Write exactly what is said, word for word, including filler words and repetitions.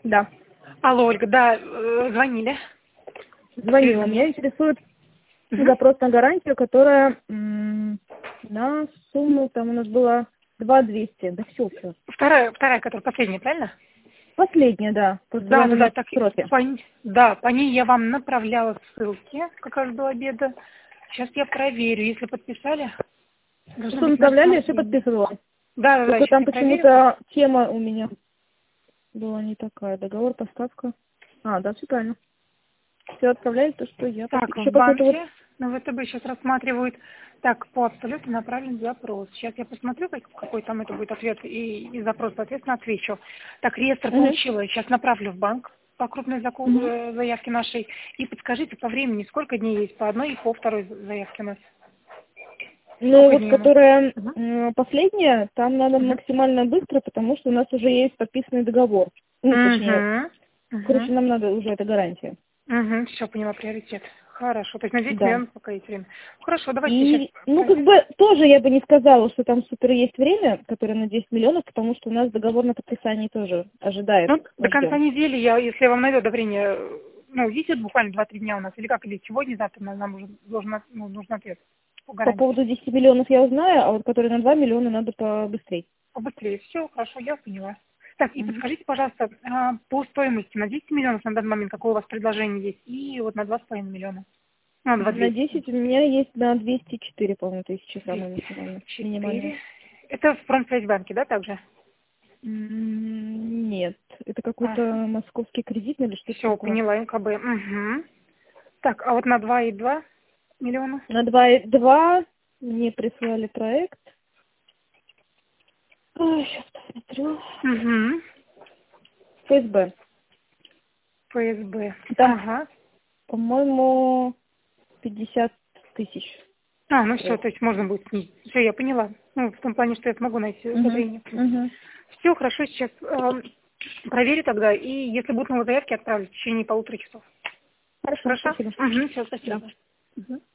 Да. Алло, Ольга, да, э, звонили. Звонила. Меня интересует Угу. запрос на гарантию, которая м, на сумму, там у нас было два двести. Да все, все. Вторая, вторая, которая последняя, правильно? Последняя, да. Просто Да, вам да, у меня да, так, сроки. по, н- да, по ней я вам направляла ссылки как раз до обеда. Сейчас я проверю, если подписали, должно Что быть на направляли, я все рассмотрение. подписывала. Да, да, да, Только сейчас там я проверю. почему-то тема у меня была не такая. Договор, поставка. А, да, все правильно. Все отправляли то, что я Так, подписывала. в Еще какой-то вот... банке на ВТБ сейчас рассматривают. Так, по абсолютно направлен запрос. Сейчас я посмотрю, как- какой там это будет ответ и, и запрос, соответственно, отвечу. Так, реестр Угу. получила. Сейчас направлю в банк по крупной заку- Угу. э, заявке нашей. И подскажите по времени, сколько дней есть по одной и по второй заявке у нас? Ну, Сколько вот дней у нас? которая Угу. м, последняя, там надо Угу. максимально быстро, потому что у нас уже есть подписанный договор. Ну, точнее, короче, Угу. нам надо уже эта гарантия. Угу. Все, поняла, приоритет. Хорошо. То есть на десять Да. миллионов пока есть время. Хорошо, давайте сейчас И, ну, как проверим. бы, тоже я бы не сказала, что там супер есть время, которое на десять миллионов, потому что у нас договор на подписании тоже ожидает. Ну, до Мы конца ждем. недели, я, если я вам найду одобрение, ну, висит буквально два-три дня у нас, или как, или сегодня, завтра нам, нам уже должен, от- ну, нужен ответ по По гарантии. поводу десяти миллионов я узнаю, а вот который на два миллиона надо побыстрее. Побыстрее. Все, хорошо, я поняла. Так, и Мгм. подскажите, пожалуйста, а, по стоимости на десять миллионов на данный момент, какое у вас предложение есть, и вот на два с половиной миллиона. Ну, два На двести. десять у меня есть на двести четыре, по-моему, тысячи самое двести максимальное, минимальное. четыре. Это в Промсвязьбанке, да, также? М, Нет, это какой-то Ага. московский кредитный или что-то Все, такое. поняла, МКБ. Угу. Так, а вот на два и два миллиона? На два и два мне прислали проект. Сейчас посмотрю. Угу. ФСБ. ФСБ. Там, Ага. по-моему, пятьдесят тысяч А, ну все, проект. то есть можно будет снизить. Все, я поняла. Ну, в том плане, что я смогу найти Угу, удобрение, в принципе. угу. Все, хорошо, сейчас эм, проверю тогда, и если будут новые заявки, отправлю в течение полутора часов. Хорошо, Хорошо? спасибо. Угу, все, Да. спасибо. Мгм.